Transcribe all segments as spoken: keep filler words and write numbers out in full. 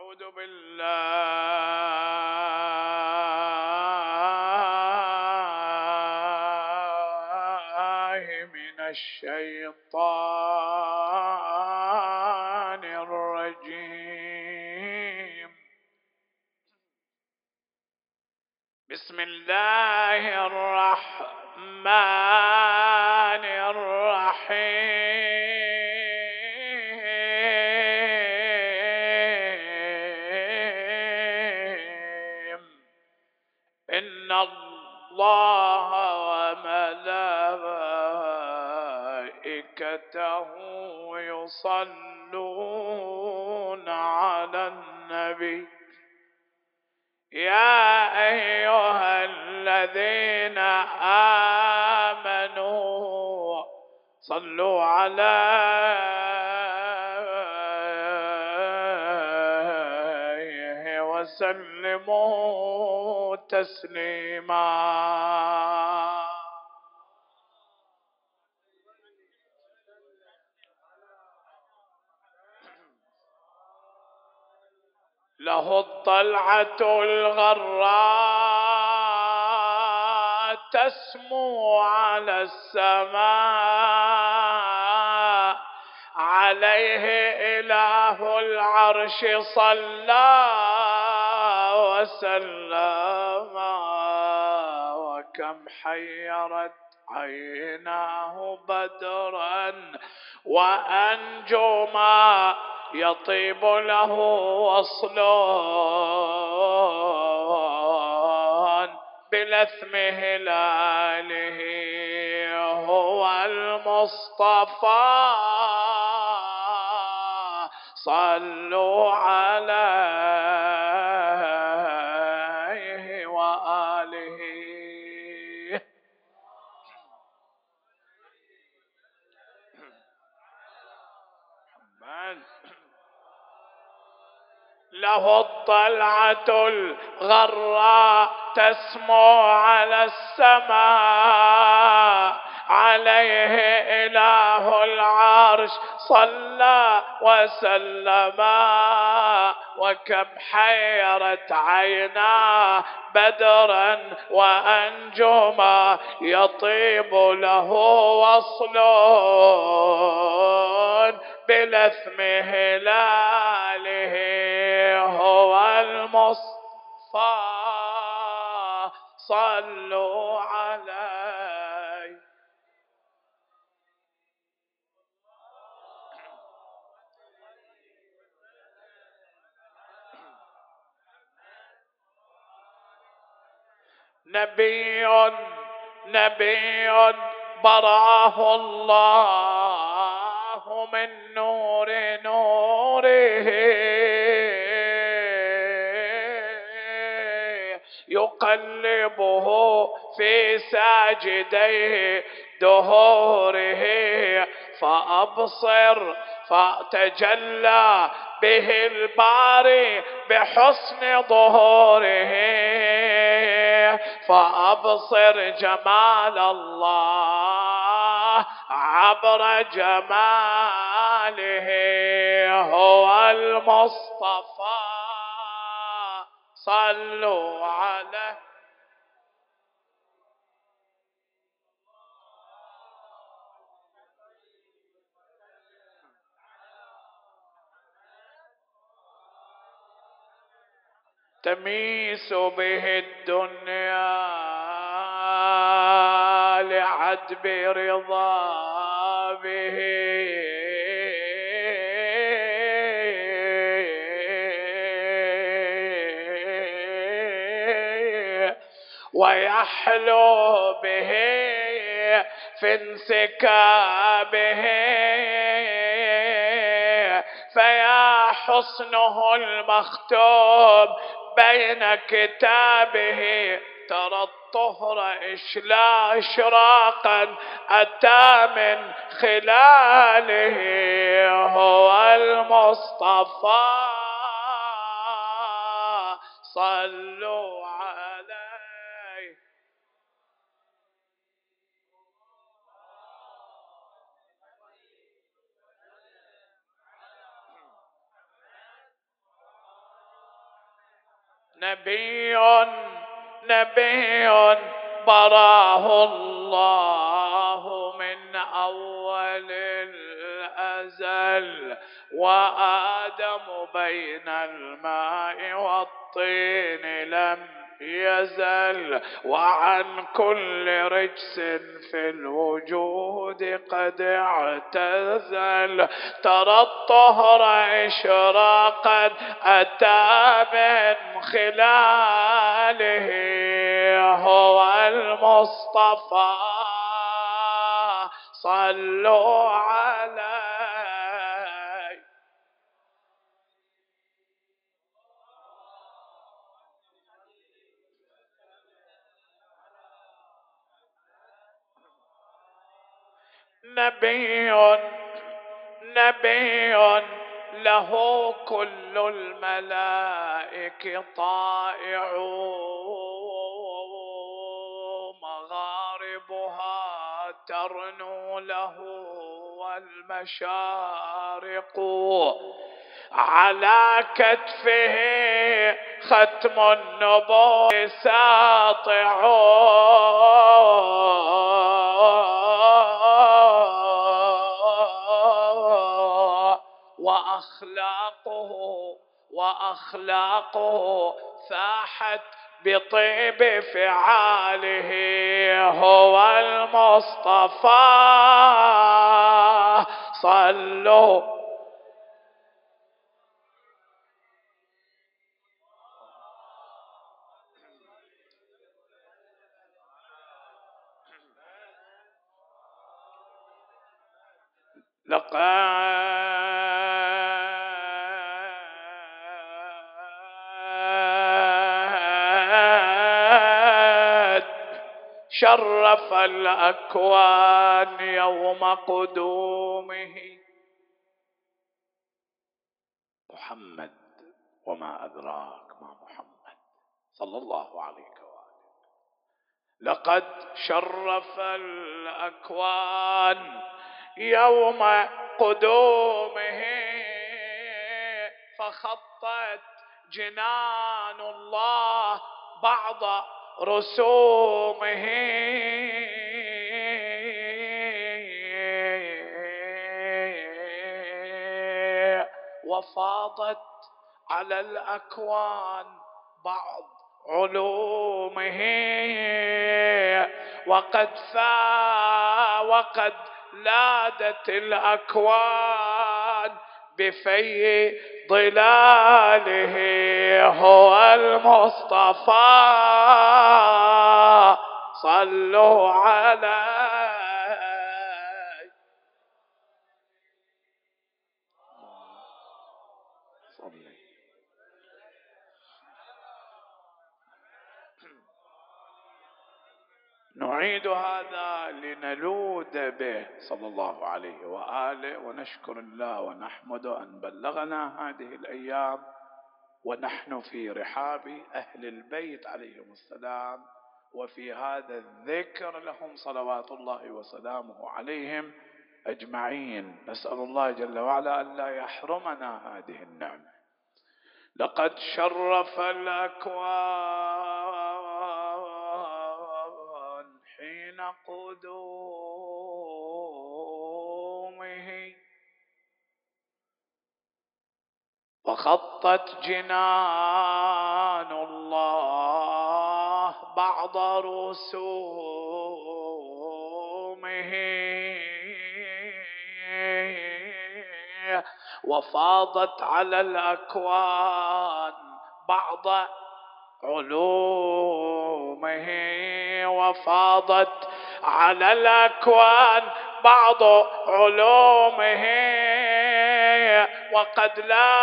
أعوذ بالله من الشيطان الرجيم. بسم الله الرحمن الرحيم. إن الله وملائكته يصلون على النبي يا أيها الذين آمنوا صلوا عليه وسلموا تسليما. له الطلعة الغراء تسمو على السماء، عليه إله العرش صلى وسلم، وكم حيرت عيناه بدرا وأنجما يطيب له وصل بلثم هلاله. هو المصطفى صلوا عليه وآله. له الطلعة الغراء تسمو على السماء، عليه إله العرش صلى وسلم، وكم حيرت عيناه بدرا وأنجما يطيب له وصل بلثم هلاله. هو المصطفى صلوا عليه. نبي نبي براه الله من نور نوره، يقلبه في ساجديه دهوره، فأبصر فتجلى به الباري بحسن ظهوره، فأبصر جمال الله عبر جماله. هو المصطفى صلوا عليه. تميس به الدنيا لعدب رضا به، ويحلو به في انسكابه، فيا حسنه المختوم بين كتابه، ترى الطهر إشلا إشراقا أتى من خلاله. هو المصطفى صلوا عليه. نبي نبي براه الله من أول الأزل، وآدم بين الماء والطين لم يزل، وعن كل رجس في الوجود قد اعتزل. ترى الطهر إشراقا أتى من خلاله، هو المصطفى صلوا عليه. نبي نبي له كل الملائك طائع، مغاربها ترنو له والمشارق، على كتفه ختم النبوة ساطع، وأخلاقه وأخلاقه فاحت بطيب فعاله، هو المصطفى صلوا. لقد شرف الأكوان يوم قدومه. محمد وما أدراك ما محمد صلى الله عليه وآله. لقد شرف الأكوان يوم قدومه، فخطت جنان الله بعض رسومه، وفاضت على الأكوان بعض علومه، وقد فا وقد لادت الأكوان بفي ظلاله، هو المصطفى صلوا عليه. نعيد هذا لنلوذ به صلى الله عليه وآله، ونشكر الله ونحمد أن بلغنا هذه الأيام ونحن في رحاب أهل البيت عليهم السلام، وفي هذا الذكر لهم صلوات الله وسلامه عليهم أجمعين. نسأل الله جل وعلا أن لا يحرمنا هذه النعمة. لقد شرف الأكوان حين قدومه، وخطت جنان الله بعض رسومه، وفاضت على الأكوان بعض علومه، وفاضت على الأكوان بعض علومه، وقد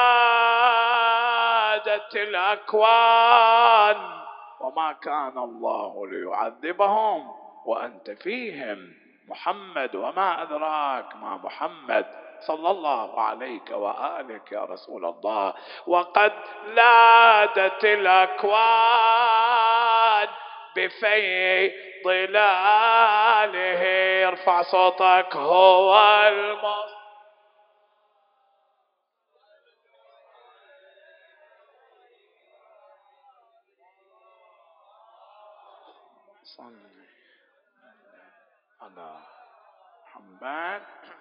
لادت الأكوان، وما كان الله ليعذبهم وأنت فيهم. محمد وما أدراك ما محمد صلى الله عليك وآلك يا رسول الله. وقد لادت الأكوان بفي ظلاله. ارفع صوتك. هو المصطفى صل على محمد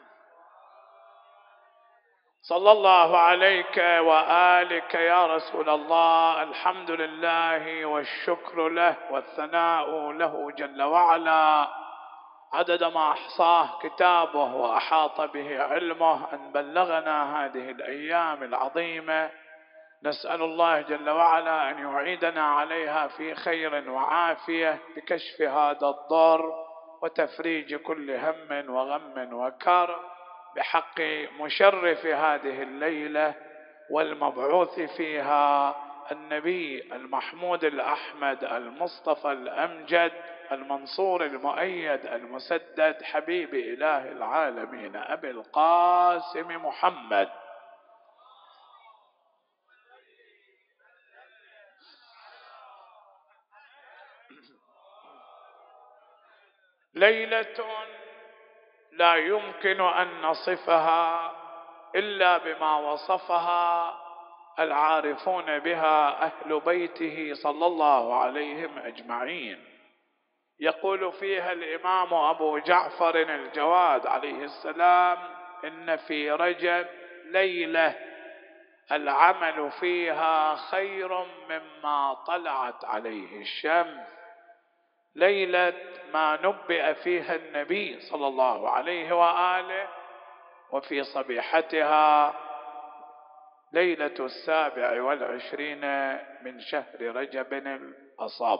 صلى الله عليك وآلك يا رسول الله. الحمد لله والشكر له والثناء له جل وعلا عدد ما أحصاه كتابه وأحاط به علمه أن بلغنا هذه الأيام العظيمة. نسأل الله جل وعلا أن يعيدنا عليها في خير وعافية بكشف هذا الضر وتفريج كل هم وغم وكرب بحق مشرف هذه الليلة والمبعوث فيها النبي المحمود الأحمد المصطفى الأمجد المنصور المؤيد المسدد حبيب إله العالمين أبي القاسم محمد. ليلة لا يمكن أن نصفها إلا بما وصفها العارفون بها أهل بيته صلى الله عليهم أجمعين. يقول فيها الإمام أبو جعفر الجواد عليه السلام: إن في رجب ليلة العمل فيها خير مما طلعت عليه الشمس، ليلة ما نبئ فيها النبي صلى الله عليه وآله، وفي صبيحتها ليلة السابع والعشرين من شهر رجب الأصاب.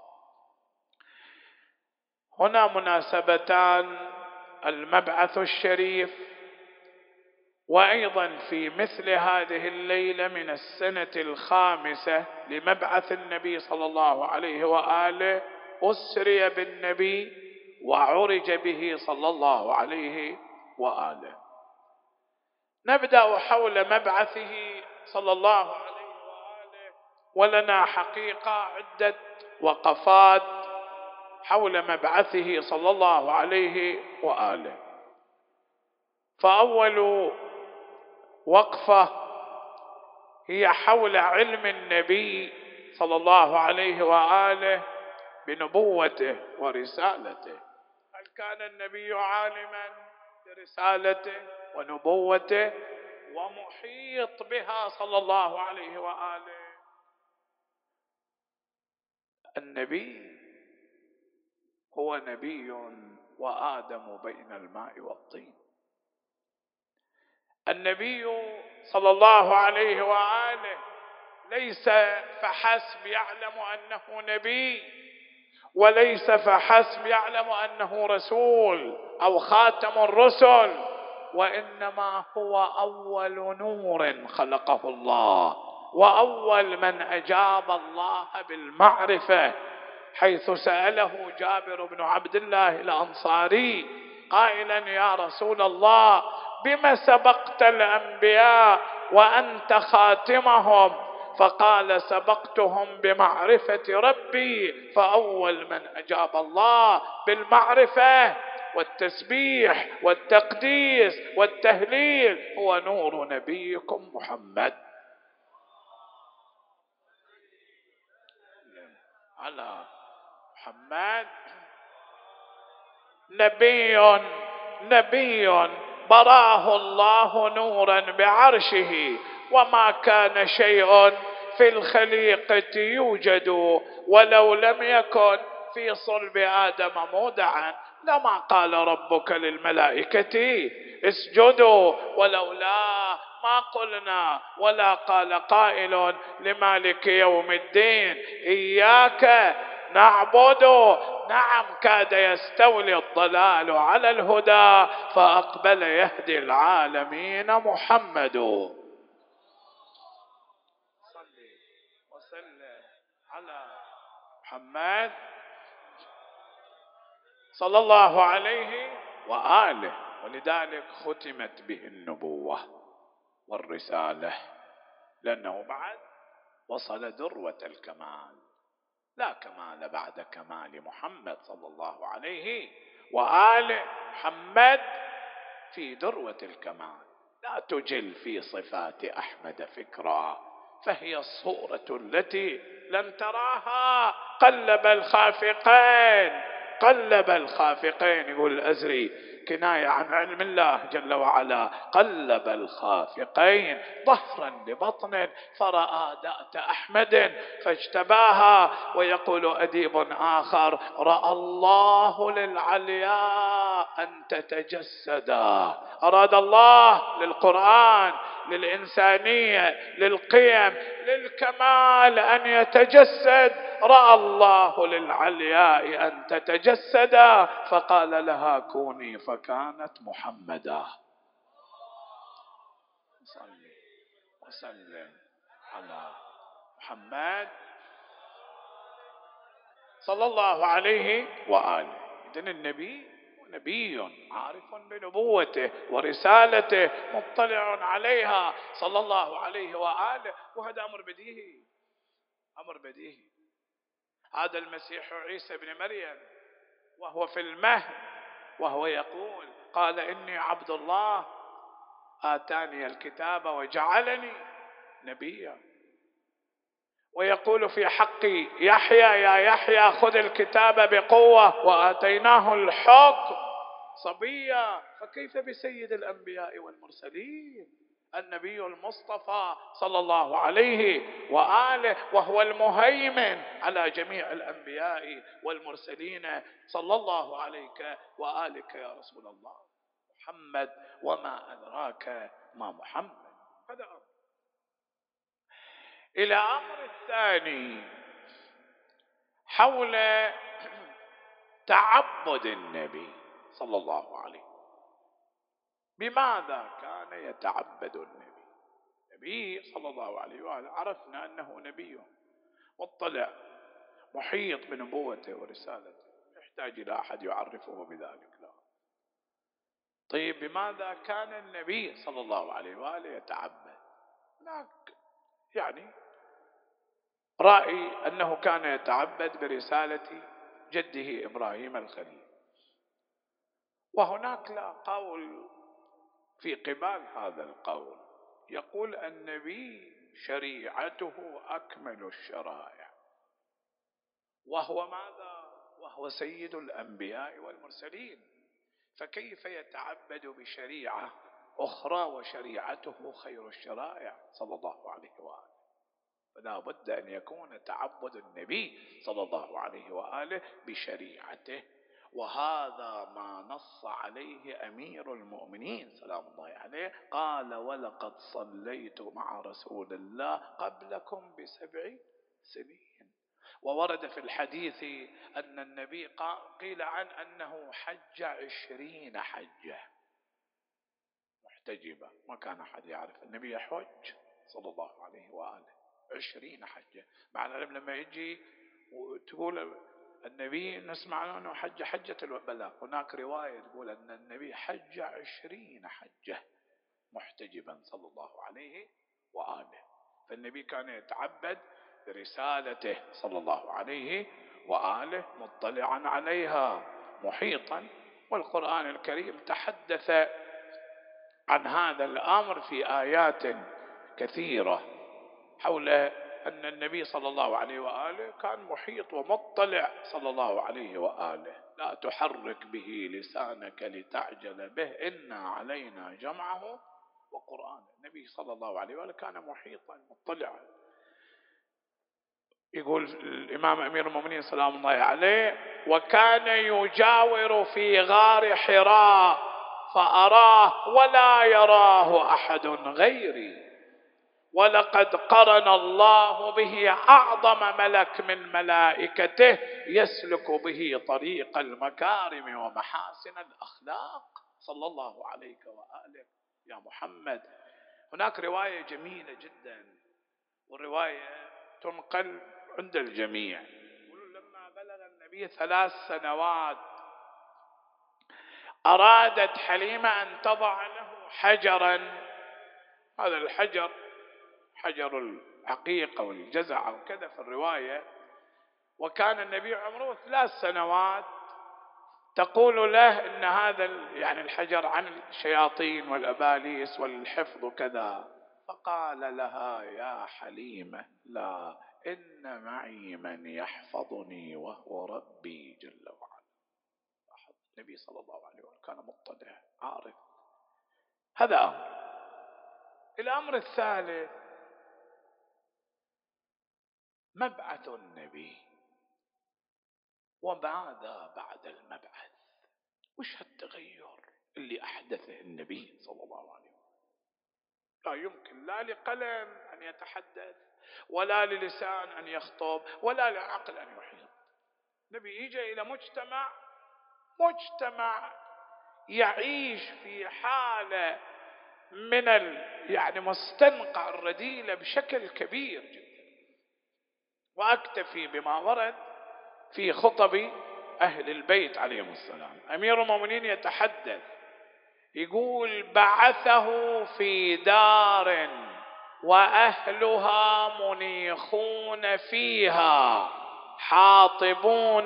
هنا مناسبتان: المبعث الشريف، وأيضا في مثل هذه الليلة من السنة الخامسة لمبعث النبي صلى الله عليه وآله أسري بالنبي وعرج به صلى الله عليه وآله. نبدأ حول مبعثه صلى الله عليه وآله، ولنا حقيقة عدة وقفات حول مبعثه صلى الله عليه وآله. فأول وقفة هي حول علم النبي صلى الله عليه وآله بنبوته ورسالته. هل كان النبي عالما برسالته ونبوته ومحيط بها صلى الله عليه وآله؟ النبي هو نبي وآدم بين الماء والطين. النبي صلى الله عليه وآله ليس فحسب يعلم أنه نبي، وليس فحسب يعلم أنه رسول أو خاتم الرسل، وإنما هو أول نور خلقه الله، وأول من أجاب الله بالمعرفة، حيث سأله جابر بن عبد الله الأنصاري قائلا: يا رسول الله، بما سبقت الأنبياء وأنت خاتمهم؟ فقال: سبقتهم بمعرفة ربي، فأول من أجاب الله بالمعرفة والتسبيح والتقديس والتهليل هو نور نبيكم محمد. على محمد نبي نبي براه الله نورا بعرشه، وما كان شيء في الخليقة يوجد ولو لم يكن في صلب آدم مودعا لما قال ربك للملائكة اسجدوا، ولولا ما قلنا، ولا قال قائل لمالك يوم الدين إياك نعبد. نعم، كاد يستولي الضلال على الهدى، فأقبل يهدي العالمين محمد. صلي وسلم على محمد صلى الله عليه وآله. ولذلك ختمت به النبوة والرسالة، لأنه بعد وصل ذروة الكمال. لا كمال بعد كمال محمد صلى الله عليه وآله. محمد في ذروة الكمال، لا تجل في صفات أحمد فكرا، فهي الصورة التي لن تراها قلب الخافقين قلب الخافقين. يقول الأزري كناية عن علم الله جل وعلا: قلب الخافقين ظهرا لبطن فرأى دأت أحمد فاجتباها. ويقول أديب آخر: رأى الله للعلياء أن تتجسدا. أراد الله للقرآن، للإنسانية، للقيم، للكمال أن يتجسد. رأى الله للعلياء أن تتجسدا فقال لها كوني فكانت محمدا. صلي وسلم على محمد صلى الله عليه وآله. إذن النبي نبي عارف بنبوته ورسالته مطلع عليها صلى الله عليه وآله. وهذا أمر بديهي، أمر بديهي. هذا المسيح عيسى بن مريم وهو في المهد وهو يقول: قال إني عبد الله آتاني الكتاب وجعلني نبيا. ويقول في حق يحيى: يا يحيى خذ الكتاب بقوة وآتيناه الحكم صبيا. فكيف بسيد الأنبياء والمرسلين النبي المصطفى صلى الله عليه وآله، وهو المهيمن على جميع الأنبياء والمرسلين صلى الله عليك وآلك يا رسول الله محمد. وما أدراك ما محمد. هذا أمر. إلى أمر الثاني حول تعبد النبي صلى الله عليه وسلم. بماذا كان يتعبد النبي؟ النبي صلى الله عليه وآله عرفنا أنه نبي مطلع محيط بنبوته ورسالته، يحتاج إلى أحد يعرفه بذلك؟ لا. طيب بماذا كان النبي صلى الله عليه وآله يتعبد؟ هناك يعني رأي أنه كان يتعبد برسالة جده إبراهيم الخليل، وهناك لا قول في قبال هذا القول. يقول النبي شريعته أكمل الشرائع، وهو ماذا؟ وهو سيد الأنبياء والمرسلين، فكيف يتعبد بشريعة أخرى وشريعته خير الشرائع صلى الله عليه وآله؟ فلا بد أن يكون تعبد النبي صلى الله عليه وآله بشريعته. وهذا ما نص عليه أمير المؤمنين سلام الله عليه، قال: ولقد صليت مع رسول الله قبلكم بسبع سنين. وورد في الحديث أن النبي قيل عن أنه حج عشرين حجة محتجبة، ما كان أحد يعرف النبي يحج صلى الله عليه وآله عشرين حجة. مع العلم لما يجي وتقول النبي نسمع أنه حج حجة البلاغ، هناك رواية تقول أن النبي حج عشرين حجة محتجبا صلى الله عليه وآله. فالنبي كان يتعبد برسالته صلى الله عليه وآله مطلعا عليها محيطا. والقرآن الكريم تحدث عن هذا الأمر في آيات كثيرة حول أن النبي صلى الله عليه وآله كان محيط ومطلع صلى الله عليه وآله. لا تحرك به لسانك لتعجل به إنا علينا جمعه وقرآن. النبي صلى الله عليه وآله كان محيطا مطلعا. يقول الإمام أمير المؤمنين سلام الله عليه: وكان يجاور في غار حراء فأراه ولا يراه أحد غيري، ولقد قرن الله به أعظم ملك من ملائكته يسلك به طريق المكارم ومحاسن الأخلاق صلى الله عليك وآله يا محمد. هناك رواية جميلة جدا، والرواية تنقل عند الجميع. لما بلغ النبي ثلاث سنوات أرادت حليمة أن تضع له حجرا، هذا الحجر حجر العقيقة والجزع أو كذا في الرواية، وكان النبي عمره ثلاث سنوات. تقول له إن هذا يعني الحجر عن الشياطين والأباليس والحفظ وكذا، فقال لها يا حليمة لا، إن معي من يحفظني وهو ربي جل وعلا. النبي صلى الله عليه وسلم كان مطلع عارف. هذا أمر. الأمر الثالث مبعث النبي. وماذا بعد المبعث؟ وش هالتغير اللي أحدثه النبي صلى الله عليه وسلم؟ لا يمكن لا لقلم أن يتحدث، ولا للسان أن يخطب، ولا لعقل أن يحيط. النبي يجي إلى مجتمع مجتمع يعيش في حالة من ال يعني مستنقع الرذيلة بشكل كبير جدا. وأكتفي بما ورد في خطب أهل البيت عليهم السلام. أمير المؤمنين يتحدث يقول بعثه في دار وأهلها منيخون فيها حاطبون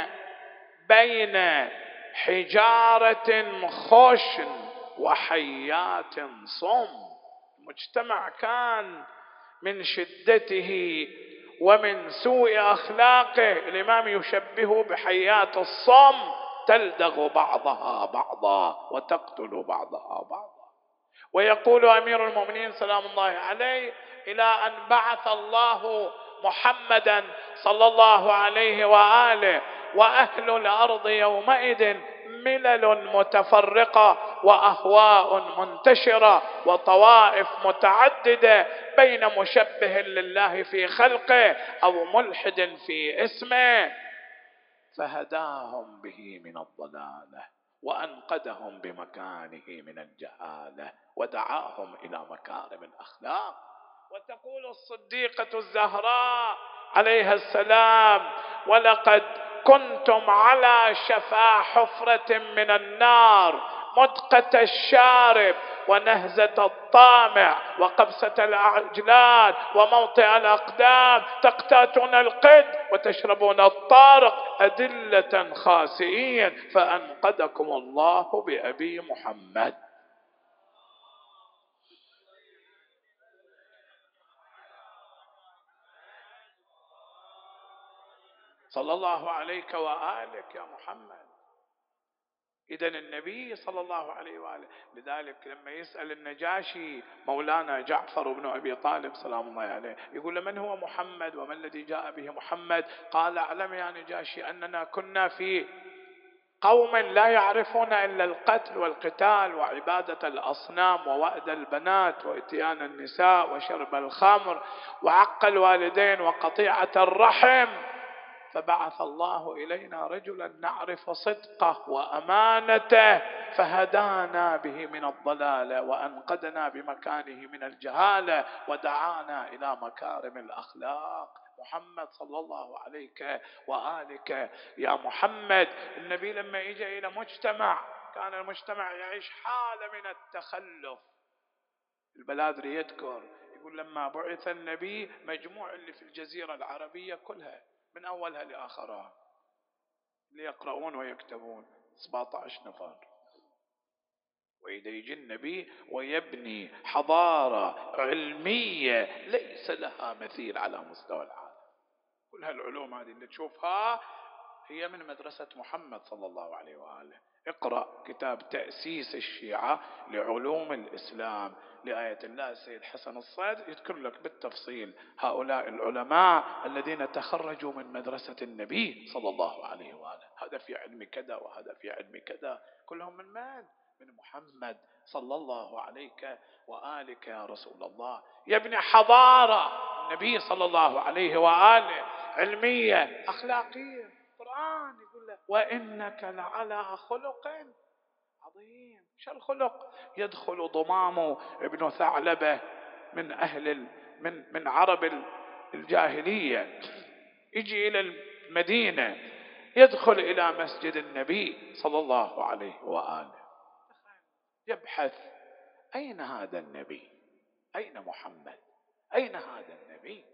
بين حجارة خشن وحيات صم. المجتمع كان من شدته ومن سوء أخلاقه الإمام يشبهه بحيات الصم تلدغ بعضها بعضا وتقتل بعضها بعضا. ويقول أمير المؤمنين سلام الله عليه إلى أن بعث الله محمدا صلى الله عليه وآله وأهل الأرض يومئذ ملل متفرقة وأهواء منتشرة وطوائف متعددة بين مشبه لله في خلقه أو ملحد في اسمه، فهداهم به من الضلالة وأنقذهم بمكانه من الجهالة ودعاهم إلى مكارم الأخلاق. وتقول الصديقة الزهراء عليها السلام ولقد كنتم على شفا حفرة من النار مدقة الشارب ونهزة الطامع وقبسة الأعجلان وموطئ الأقدام، تقتاتون القد وتشربون الطارق أدلة خاسئين، فأنقذكم الله بأبي محمد صلى الله عليك وآلك يا محمد. إذن النبي صلى الله عليه وآله، لذلك لما يسأل النجاشي مولانا جعفر بن أبي طالب سلام الله عليه يقول من هو محمد وما الذي جاء به محمد؟ قال أعلم يا نجاشي أننا كنا في قوم لا يعرفون إلا القتل والقتال وعبادة الأصنام ووأد البنات وإتيان النساء وشرب الخمر وعق الوالدين وقطيعة الرحم، فبعث الله إلينا رجلا نعرف صدقه وأمانته فهدانا به من الضلال وأنقذنا بمكانه من الجهالة ودعانا إلى مكارم الأخلاق. محمد صلى الله عليك وآلك يا محمد. النبي لما يجي إلى مجتمع كان المجتمع يعيش حالة من التخلف. البلادري يذكر يقول لما بعث النبي مجموع اللي في الجزيرة العربية كلها من أولها لآخرها اللي يقرؤون ويكتبون سبعة عشر نفر، وإذا يجي النبي ويبني حضارة علمية ليس لها مثيل على مستوى العالم. كل هالعلوم هذه اللي تشوفها هي من مدرسة محمد صلى الله عليه وآله. اقرأ كتاب تأسيس الشيعة لعلوم الإسلام لآية الله السيد حسن الصادق يذكر لك بالتفصيل هؤلاء العلماء الذين تخرجوا من مدرسة النبي صلى الله عليه وآله. هذا في علم كذا وهذا في علم كذا، كلهم من من؟ من محمد صلى الله عليك وآلك يا رسول الله. يبني حضارة النبي صلى الله عليه وآله علمية أخلاقية. القرآن يقول له وإنك لعلى خلق عظيم. شو الخلق؟ يدخل ضمام ابن ثعلبة من أهل من من عرب الجاهلية يجي إلى المدينة يدخل إلى مسجد النبي صلى الله عليه وآله يبحث أين هذا النبي؟ أين محمد؟ أين هذا النبي؟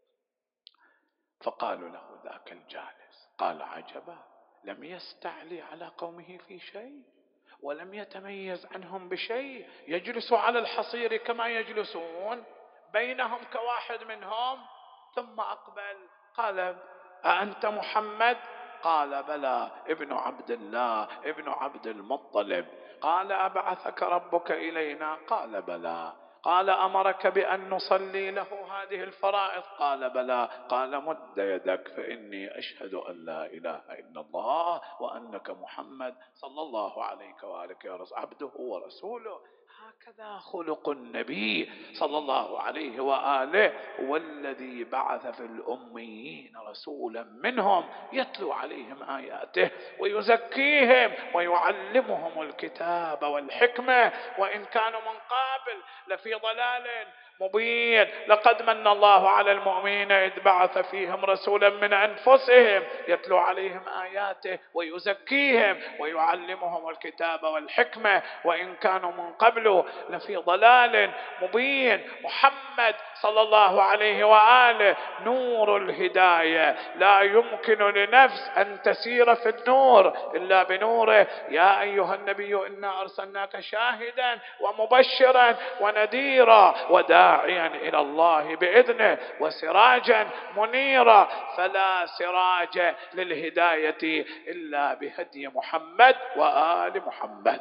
فقالوا له ذاك الجالس. قال عجبا لم يستعلي على قومه في شيء ولم يتميز عنهم بشيء، يجلس على الحصير كما يجلسون، بينهم كواحد منهم. ثم أقبل قال: أأنت محمد؟ قال: بلى ابن عبد الله ابن عبد المطلب. قال: أبعثك ربك إلينا؟ قال: بلى. قال: أمرك بأن نصلي له هذه الفرائض؟ قال: بلى. قال: مد يدك فإني أشهد أن لا إله إلا الله وأنك محمد صلى الله عليك وآلك يا رسول عبده ورسوله. هكذا خلق النبي صلى الله عليه وآله، والذي بعث في الأميين رسولا منهم يتلو عليهم آياته ويزكيهم ويعلمهم الكتاب والحكمة، وإن كانوا من قبل لفي ضلال مبين. لقد من الله على المؤمنين إذ بعث فيهم رسولا من أنفسهم يتلو عليهم آياته ويزكيهم ويعلمهم الكتاب والحكمة، وإن كانوا من قبل لفي ضلال مبين. محمد صلى الله عليه وآله نور الهداية، لا يمكن لنفس أن تسير في النور إلا بنوره. يا أيها النبي إنا أرسلناك شاهدا ومبشرا ونذيرا وداعيا إلى الله بإذنه وسراجا منيرا، فلا سراج للهداية إلا بهدي محمد وآل محمد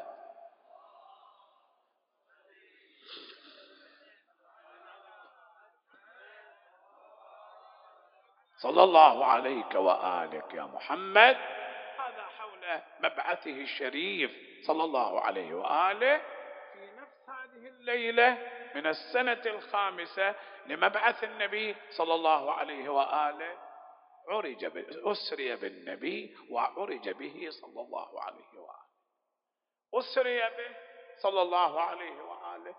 صلى الله عليك وآلك يا محمد. هذا حول مبعثه الشريف صلى الله عليه وآله. في نفس هذه الليلة من السنة الخامسة لمبعث النبي صلى الله عليه وآله عرج أسري بالنبي وعرج به صلى الله عليه وآله. أسري به صلى الله عليه وآله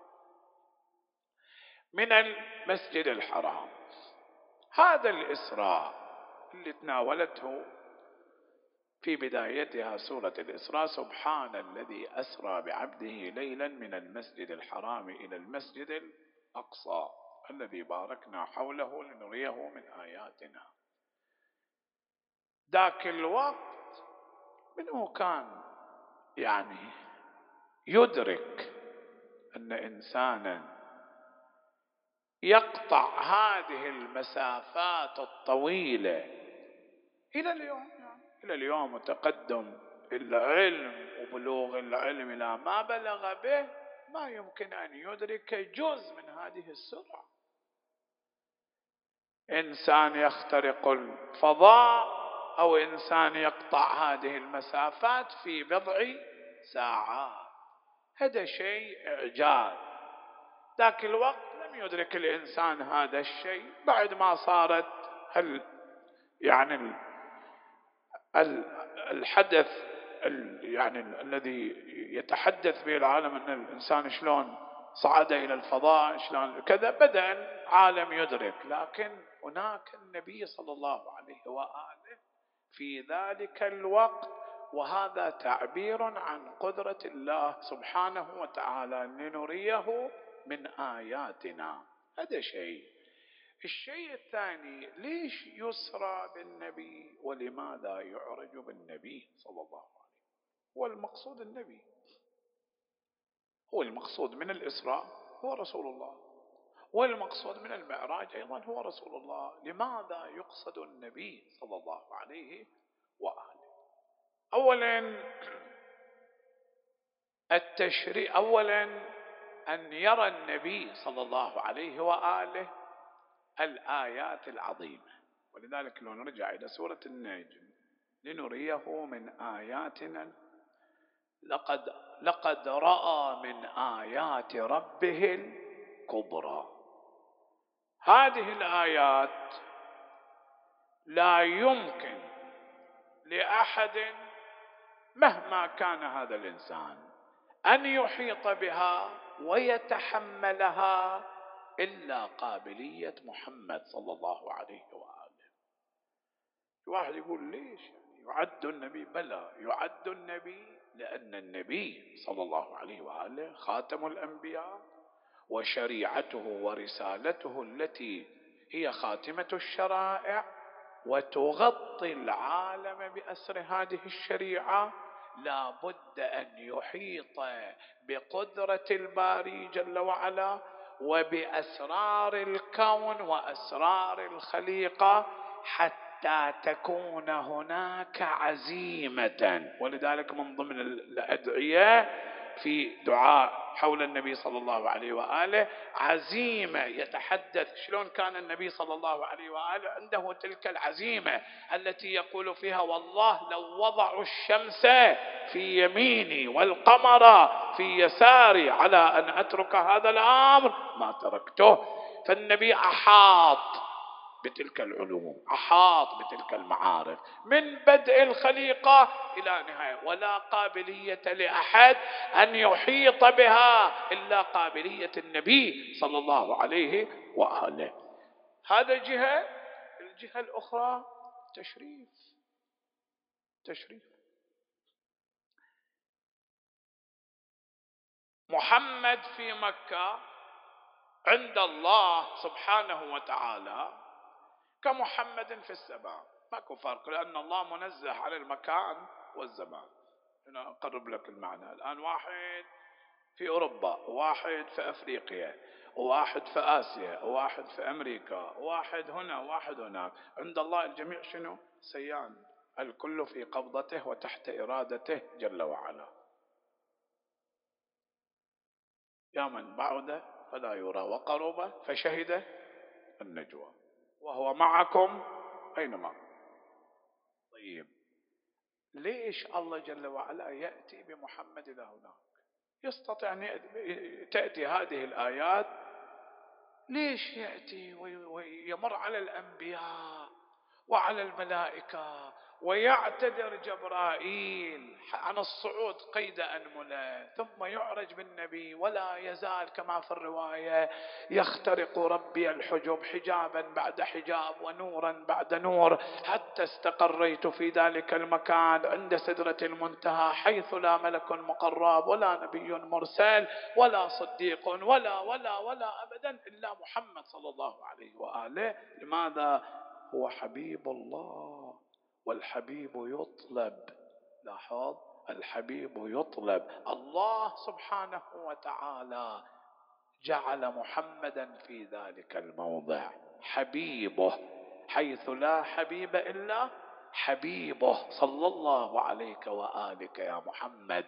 من المسجد الحرام. هذا الإسراء اللي تناولته في بدايتها سورة الإسراء: سبحان الذي أسرى بعبده ليلا من المسجد الحرام إلى المسجد الأقصى الذي باركنا حوله لنريه من آياتنا. ذاك الوقت منه كان يعني يدرك أن إنسانا يقطع هذه المسافات الطويلة إلى اليوم، يعني إلى اليوم وتقدم العلم وبلوغ العلم إلى ما بلغ به، ما يمكن أن يدرك جزء من هذه السرعة. إنسان يخترق الفضاء أو إنسان يقطع هذه المسافات في بضع ساعات، هذا شيء إعجاز. ذاك الوقت لم يدرك الإنسان هذا الشيء. بعد ما صارت هل يعني الحدث يعني الذي يتحدث به العالم أن الإنسان شلون صعد إلى الفضاء شلون كذا، بدأ العالم يدرك. لكن هناك النبي صلى الله عليه وآله في ذلك الوقت، وهذا تعبير عن قدرة الله سبحانه وتعالى لنريه من آياتنا. هذا شيء. الشيء الثاني: ليش يسرى بالنبي ولماذا يعرج بالنبي صلى الله عليه وسلم؟ هو المقصود النبي، هو المقصود من الإسراء هو رسول الله، والمقصود من المعراج أيضا هو رسول الله. لماذا يقصد النبي صلى الله عليه وآله؟ أولا التشريع، أولا أن يرى النبي صلى الله عليه وآله الآيات العظيمة. ولذلك لو نرجع إلى سورة النجم: لنريه من آياتنا لقد, لقد رأى من آيات ربه الكبرى. هذه الآيات لا يمكن لأحد مهما كان هذا الإنسان أن يحيط بها ويتحملها إلا قابلية محمد صلى الله عليه وآله. واحد يقول: ليش يعد النبي؟ بلى، يعد النبي لأن النبي صلى الله عليه وآله خاتم الأنبياء، وشريعته ورسالته التي هي خاتمة الشرائع وتغطي العالم بأسر هذه الشريعة لا بد أن يحيط بقدرة الباري جل وعلا وبأسرار الكون وأسرار الخليقة حتى تكون هناك عزيمة. ولذلك من ضمن الأدعية في دعاء حول النبي صلى الله عليه وآله عزيمة، يتحدث شلون كان النبي صلى الله عليه وآله عنده تلك العزيمة التي يقول فيها: والله لو وضعوا الشمس في يميني والقمر في يساري على أن أترك هذا الأمر ما تركته. فالنبي أحاط بتلك العلوم، أحاط بتلك المعارف من بدء الخليقة إلى نهاية، ولا قابلية لأحد أن يحيط بها إلا قابلية النبي صلى الله عليه وآله. هذا جهة. الجهة الأخرى تشريف. تشريف محمد في مكة عند الله سبحانه وتعالى كمحمد في السماء، ماكو فرق، لأن الله منزه عن المكان والزمان. هنا أقرب لك المعنى. الآن واحد في أوروبا، واحد في أفريقيا، واحد في آسيا، واحد في أمريكا، واحد هنا واحد هناك. عند الله الجميع شنو؟ سيان، الكل في قبضته وتحت إرادته جل وعلا. يا من بعد فلا يرى وقرب فشهد النجوى وهو معكم أينما. طيب ليش الله جل وعلا يأتي بمحمد إلى هناك؟ يستطيع أن تأتي هذه الآيات. ليش يأتي ويمر على الأنبياء وعلى الملائكة ويعتذر جبرائيل عن الصعود قيد أنملة، ثم يعرج بالنبي ولا يزال كما في الرواية يخترق ربي الحجب حجابا بعد حجاب ونورا بعد نور، حتى استقريت في ذلك المكان عند سدرة المنتهى حيث لا ملك مقرب ولا نبي مرسل ولا صديق ولا ولا ولا أبدا إلا محمد صلى الله عليه وآله. لماذا؟ هو حبيب الله، والحبيب يطلب. لاحظ، الحبيب يطلب. الله سبحانه وتعالى جعل محمدا في ذلك الموضع حبيبه، حيث لا حبيب إلا حبيبه صلى الله عليك وآلك يا محمد.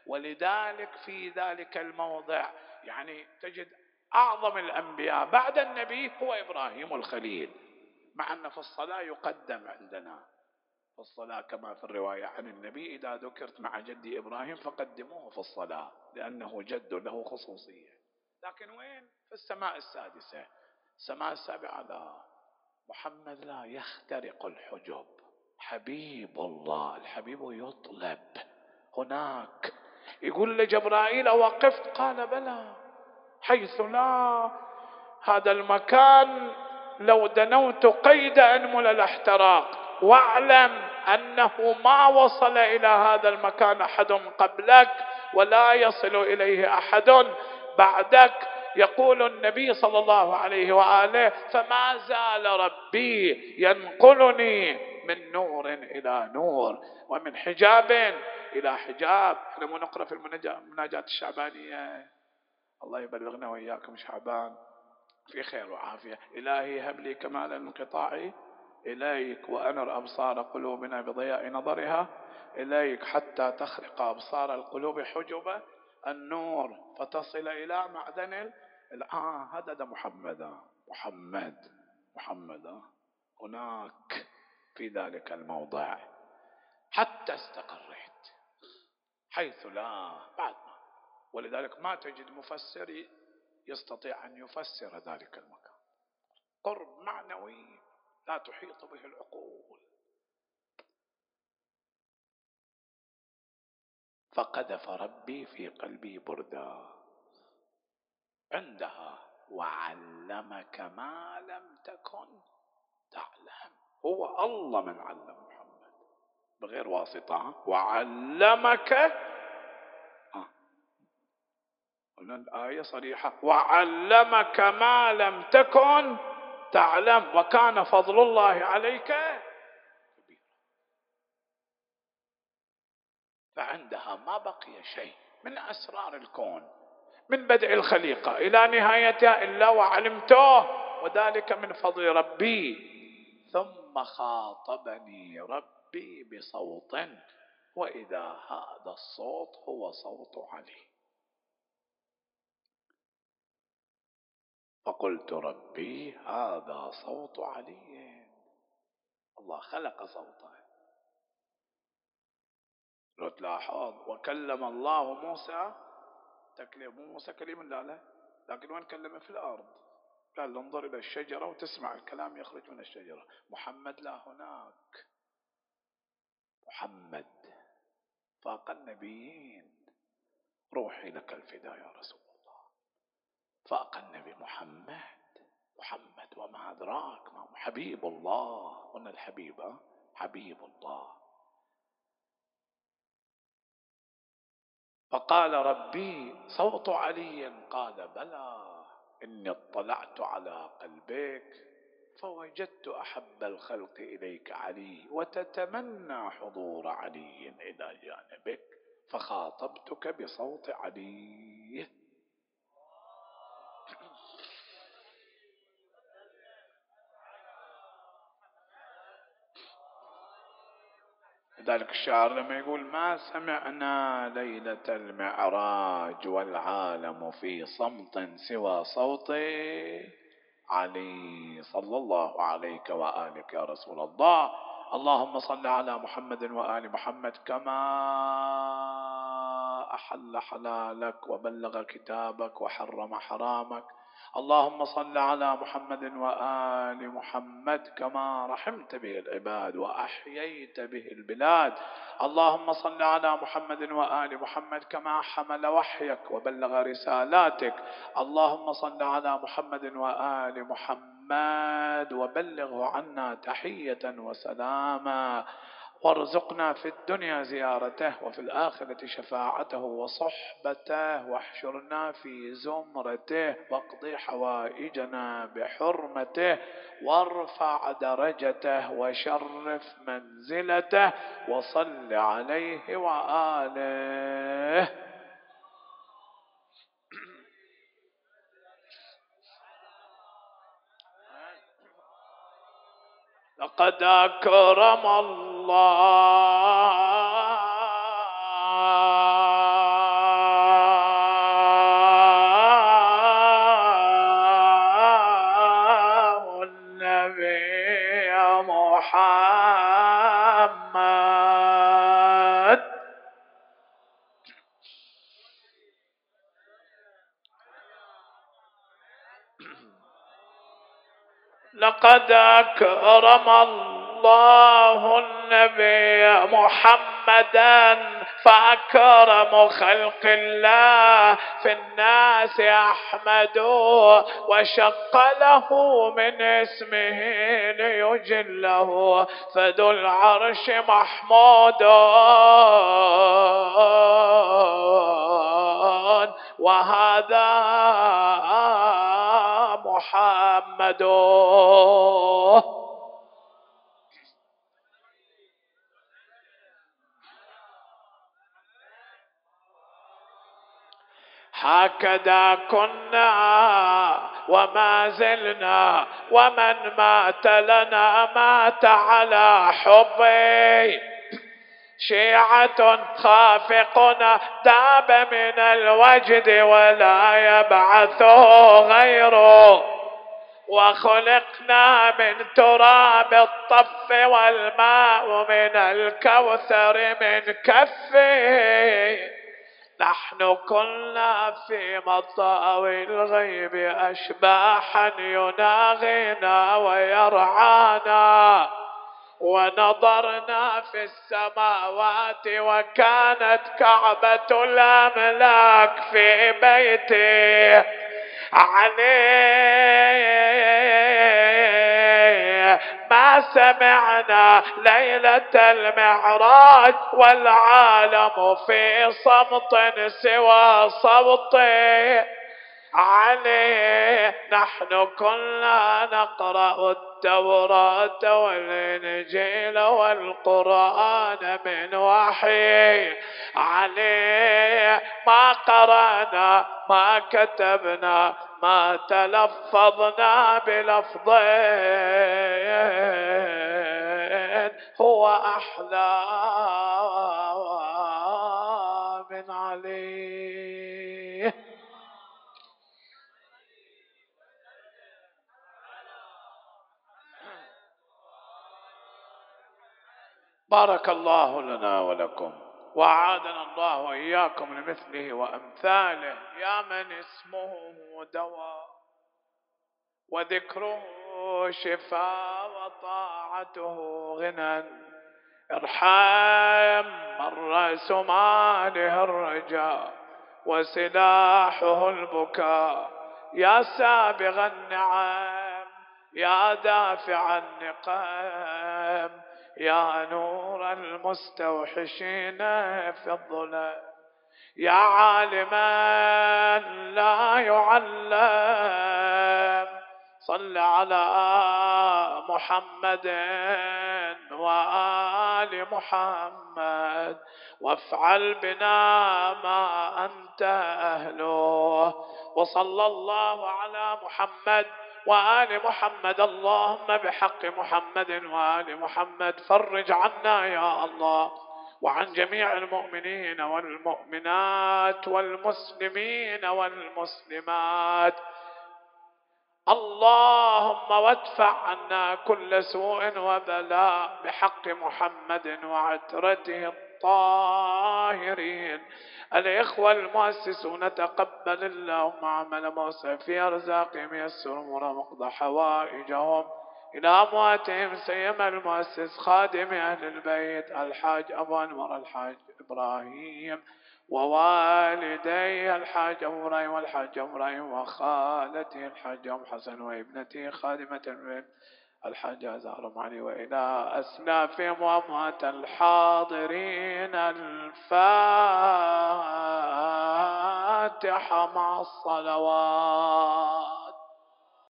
ولذلك في ذلك الموضع يعني تجد أعظم الأنبياء بعد النبي هو إبراهيم الخليل، مع أن في الصلاة يقدم عندنا في الصلاة كما في الرواية عن النبي: إذا ذكرت مع جدي إبراهيم فقدموه في الصلاة لأنه جد له خصوصية. لكن وين؟ في السماء السادسة. السماء السابعة لا، محمد لا يخترق الحجب، حبيب الله، الحبيب يطلب هناك. يقول لجبرائيل: أوقفت؟ قال بلى، حيث لا هذا المكان لو دنوت قيد أنمل الاحتراق، واعلم أنه ما وصل إلى هذا المكان أحد قبلك ولا يصل إليه أحد بعدك. يقول النبي صلى الله عليه وآله: فما زال ربي ينقلني من نور إلى نور ومن حجاب إلى حجاب. احنا مو نقرأ في المناجاة الشعبانية: الله يبلغنا وإياكم شعبان في خير وعافية. إلهي هب لي كمال الانقطاع إليك، وأنر أبصار قلوبنا بضياء نظرها إليك، حتى تخرق أبصار القلوب حجب النور فتصل إلى معدن الآن. هذا ده محمد محمد محمد هناك في ذلك الموضع حتى استقريت حيث لا بعد ما. ولذلك ما تجد مفسر يستطيع أن يفسر ذلك المكان. قرب معنوي لا تحيط به العقول. فقذف ربي في قلبي بردا عندها: وعلمك ما لم تكن تعلم. هو الله من علم محمد بغير واسطة. وعلمك، آه. الآية صريحة: وعلمك ما لم تكن تعلم وكان فضل الله عليك كبيرا. فعندها ما بقي شيء من أسرار الكون من بدء الخليقة إلى نهايتها إلا وعلمته، وذلك من فضل ربي. ثم خاطبني ربي بصوت، وإذا هذا الصوت هو صوت علي. فقلت ربي هذا صوت علي. الله خلق صوته. لو تلاحظ وكلم الله موسى تكليم، مو موسى كليم الله لا، لكن وين كلمه؟ في الأرض. قال له انظر إلى الشجرة وتسمع الكلام يخرج من الشجرة. محمد لا، هناك محمد فاق النبيين. روحي لك الفداء يا رسول الله. فاق النبي محمد. محمد وما أدراك ما حبيب الله. قلنا الحبيب حبيب الله. فقال ربي صوت علي. قال بلى إني اطلعت على قلبك فوجدت أحب الخلق إليك علي، وتتمنى حضور علي إلى جانبك، فخاطبتك بصوت علي. لذلك الشاعر لما يقول ما سمعنا ليلة المعراج والعالم في صمت سوى صوت علي صلى الله عليك وآلك يا رسول الله. اللهم صل على محمد وآل محمد كما أحل حلالك وبلغ كتابك وحرم حرامك. اللهم صل على محمد وآل محمد كما رحمت به العباد وأحييت به البلاد. اللهم صل على محمد وآل محمد كما حمل وحيك وبلغ رسالاتك. اللهم صل على محمد وآل محمد وبلغه عنا تحية وسلاما، وارزقنا في الدنيا زيارته وفي الآخرة شفاعته وصحبته، واحشرنا في زمرته، واقض حوائجنا بحرمته، وارفع درجته وشرف منزلته، وصل عليه وآله. لقد أكرم الله النبي محمد. لقد أكرم الله النبي محمدا فأكرم خلق الله في الناس أحمد، وشق له من اسمه ليجله، فذو العرش محمود وهذا محمد. هكذا كنا وما زلنا، ومن مات لنا مات على حبه. شيعة خافقنا داب من الوجد ولا يبعثه غيره، وخلقنا من تراب الطف والماء من الكوثر من كفه. نحن كنا في مطاوي الغيب أشباحا يناغينا ويرعانا، ونظرنا في السماوات وكانت كعبة الأملاك في بيته عليه. ما سمعنا ليلة المعراج والعالم في صمت سوى صوته عليه نحن كنا نقرأ التوراة والإنجيل والقرآن من وحي. عليه ما قرأنا ما كتبنا ما تلفظنا بلفظين هو أحلى من عليه. بارك الله لنا ولكم وأعادنا الله وإياكم لمثله وأمثاله، يا من اسمه دواء وذكره شفاء وطاعته غنى. ارحم من رأس ماله الرجاء وسلاحه البكاء، يا سابغ النعم يا دافع النقم، يا نور المستوحشين في الظلام، يا عالما لا يعلم. صل على محمد وآل محمد وافعل بنا ما أنت أهله. وصلى الله على محمد وآل محمد. اللهم بحق محمد وآل محمد فرج عنا يا الله وعن جميع المؤمنين والمؤمنات والمسلمين والمسلمات. اللهم وادفع عنا كل سوء وبلاء بحق محمد وعترته الطاهرين. الإخوة المؤسسون تقبل اللهم عمل موسى في أرزاقهم، يسر أمور مقضى حوائجهم إلى أمواتهم، سيما المؤسس خادم أهل البيت الحاج أبو أنور الحاج إبراهيم ووالدي الحاج أبو إبراهيم والحاج أبو إبراهيم وخالته الحاج أم حسن وابنته خادمة البيت الحاج أزهر علي، وإلى أسلافهم وأموات الحاضرين. الفاتحة مع الصلوات.